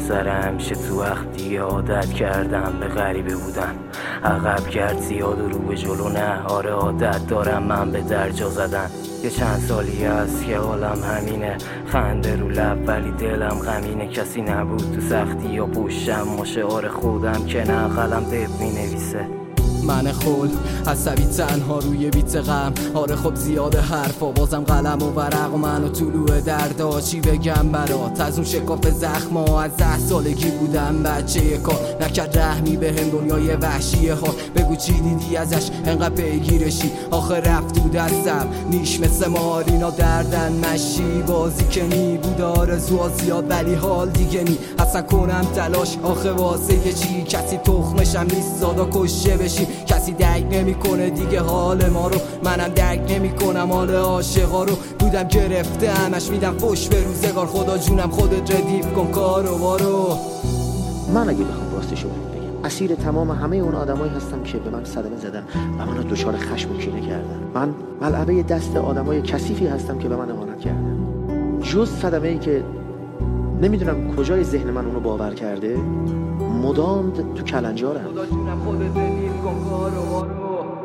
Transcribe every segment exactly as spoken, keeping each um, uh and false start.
سر همیشه تو وقتی عادت کردم به غریبه بودن، عقب گرد زیاد و رو به جلو نه. آره عادت دارم من به درجا زدن. یه چند سالی هست که حالم همینه، خنده رو لب ولی دلم غمینه. کسی نبود تو سختی یا پشتم مشعار خودم که نه قلم دب می نویسه. من خل عصبی تنها روی بیت غم. آره خب زیاده حرفا بازم قلم و ورق و من و طلوع دردا. چی بگم برات از اون شکاف زخما؟ از ده سالگی بودم بچه کار، نکرد رحمی به هم دنیای وحشیه ها. بگو چی دیدی ازش انقدر پیگیرشی؟ آخه رفت تو دستم نیش مثل مارینا دردن مشی. بازی که نی بود آرزوها زیاد ولی حال دیگه نی. اصلا کنم تلاش آخه واسه یه چی؟ کسی تخمشم نیست زادا کشه بشی. کسی درک نمی کنه دیگه حال ما رو، منم درک نمی کنم حال عاشقا رو. بودم گرفته همش میدم فش به روزگار. خدا جونم خودت ردیف کن کارو بارو. من اگه بخوام راستشو بگم اسیر تمام همه اون آدمایی هستم که به من صدمه زدن و منو دچار خشم و کینه کردن. من ملعبه دست آدمای کثیفی هستم که به من اهانت کردن. جز صدمه‌ای که نمیدونم کجای ذهن من اونو باور کرده مدام تو کلنجارم. خدا جونم خودت ردیف کن کارو بارو.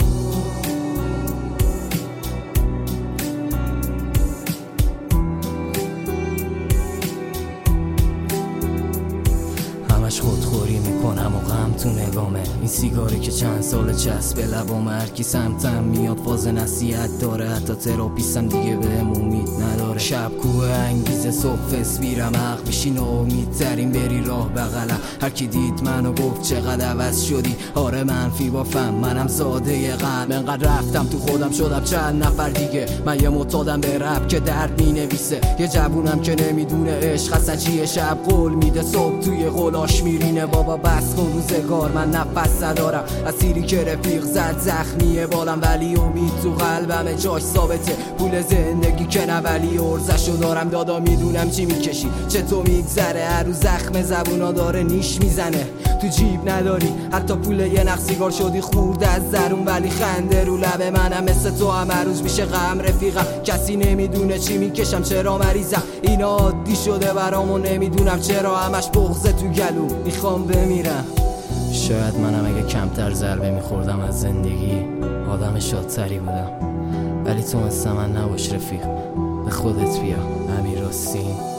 همش خودخوری میکنم و غم تو نگامه. این سیگاری که چند سال چسب لبام، هر کی سمتم میاد فاز نصیحت داره. حتی تراپیستم دیگه بهم امید نداره. شب کوه انگیزه صبح فس میرم حق بیشی ناامیدترین بری راه بغلم. هر کی دید منو گفت چقدر عوض شدی. آره منفی بافم منم ساده غم. انقدر رفتم تو خودم شدم چند نفر دیگه. من یه معتادم به رپ که درد مینویسه. یه جوونم که نمیدونه عشق اصلا چیه. شب قول میده صبح توی قولاش میرینه. بابا بس کن روزگار من نفس ندارم. اسیری که رفیق زد زخمیه بالم ولی امید تو قلبم جاش ثابته. پول زندگی که نه ولی ارزشو دارم. دادا میدونم چی میکشی چطور میگذره. هر روز زخم زبونا داره نیش میزنه. تو جیب نداری حتی پول یه نخ سیگار شدی خورده از درون ولی خنده رو لب منم. مثل تو هم هر روز میشه غم رفیقم. کسی نمیدونه چی میکشم چرا مریضم. اینا عادی شده برام و نمیدونم چرا. همش بغضه تو گلو میخوام بمیرم. شاید منم اگه کمتر ضربه میخوردم از زندگی آدم شادتری بودم. ولی تو مثل من نباش رفیق، به خودت بیا. امیر حسین.